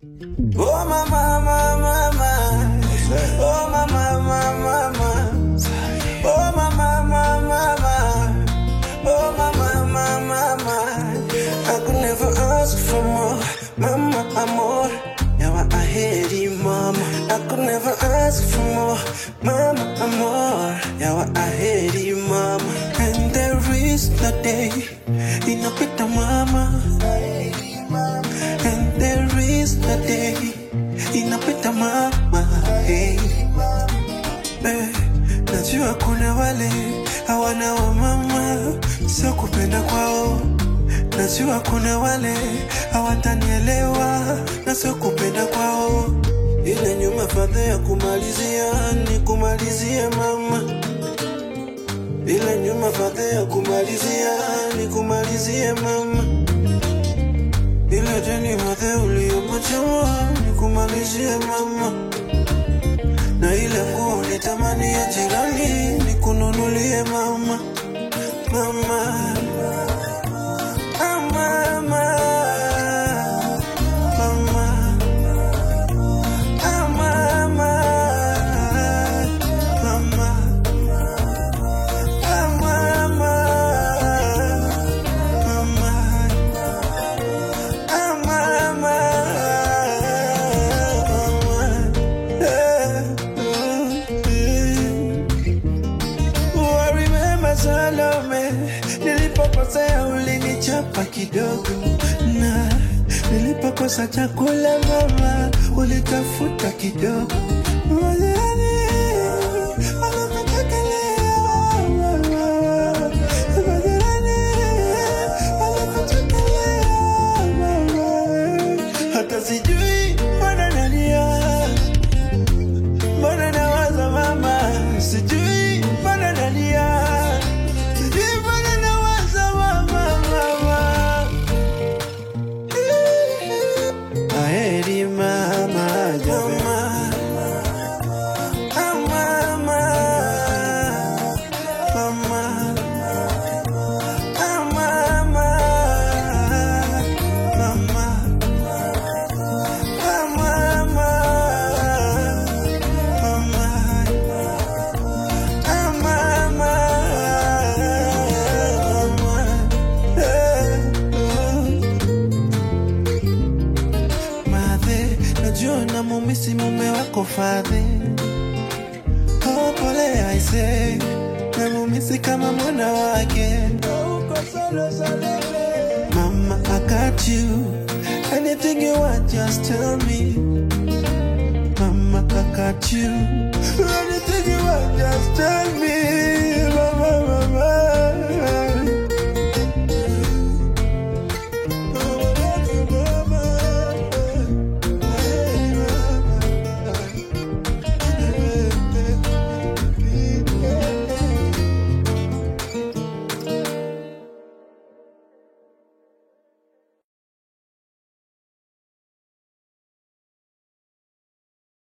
Oh mama, mama, mama. Oh mama, mama, mama. Oh mama, mama, mama. Oh mama, mama, mama. I could never ask for more, mama, amor. Now I hate you, mama. I could never ask for more, mama, amor. Now I hate you, mama. And there is no day in a pita, mama. And there is no day in a pita, mama. Hey, najua kuna wale hawana wa mama, sio kupenda kwao. Najua kuna wale hawatanielewa, na sio kupenda kwao. Ile nyuma fadha ya kumalizia, ni kumalizie mama. Ile nyuma fadha ya kumalizia, ni kumalizie mama. Ile jeni madhe uliopochwa, ni kumalizie mama. Na ile nguo nitamani ya jirani, ni kununulie mama. Mama, nilipokosea ulinichapa kidogo, na nilipokosa chakula mama ulitafuta kidogo. Hata sijui mbona nalia, mbona nawaza mama, sijui mbona nalia. Najua mumisi mume wako fathe. Oh pole I say, na mumisi kama mwana wake. Mama, I got you. Anything you want, just tell me. Mama, I got you.